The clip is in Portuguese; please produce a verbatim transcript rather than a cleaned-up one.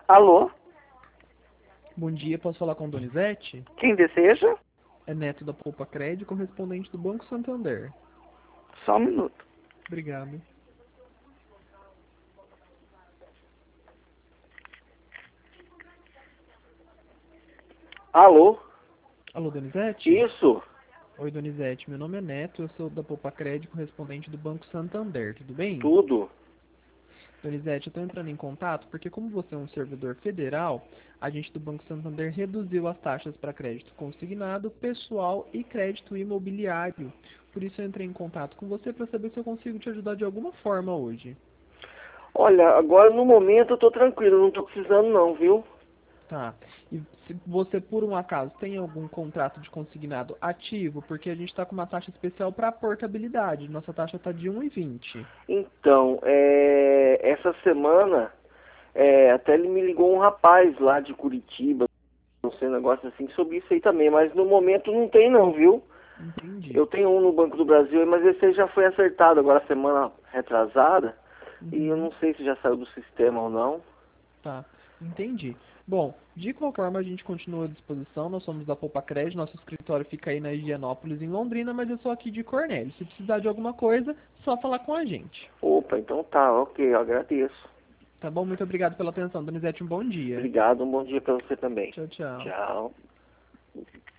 Alô? Bom dia, posso falar com Donizete? Quem deseja? É Neto da Poupa Crédito, correspondente do Banco Santander. Só um minuto. Obrigado. Alô? Alô, Donizete? Isso? Oi, Donizete, meu nome é Neto, eu sou da Poupa Crédito, correspondente do Banco Santander, tudo bem? Tudo? Donizete, eu estou entrando em contato porque como você é um servidor federal, a gente do Banco Santander reduziu as taxas para crédito consignado, pessoal e crédito imobiliário. Por isso eu entrei em contato com você para saber se eu consigo te ajudar de alguma forma hoje. Olha, agora no momento eu tô tranquilo, não tô precisando não, viu? Tá. E se você, por um acaso, tem algum contrato de consignado ativo, porque a gente está com uma taxa especial para portabilidade. Nossa taxa está de um e vinte. Então, é... essa semana, é... até ele me ligou um rapaz lá de Curitiba, não sei, um negócio assim, sobre isso aí também, mas no momento não tem não, viu? Entendi. Eu tenho um no Banco do Brasil, mas esse aí já foi acertado agora semana retrasada, e eu Uhum. não sei se já saiu do sistema ou não. Tá. Entendi. Bom, de qualquer forma, a gente continua à disposição. Nós somos da Poupa Crédito. Nosso escritório fica aí na Higienópolis, em Londrina, mas eu sou aqui de Cornélio. Se precisar de alguma coisa, só falar com a gente. Opa, então tá, ok, eu agradeço. Tá bom? Muito obrigado pela atenção, Donizete. Um bom dia. Obrigado, um bom dia pra você também. Tchau, tchau. Tchau.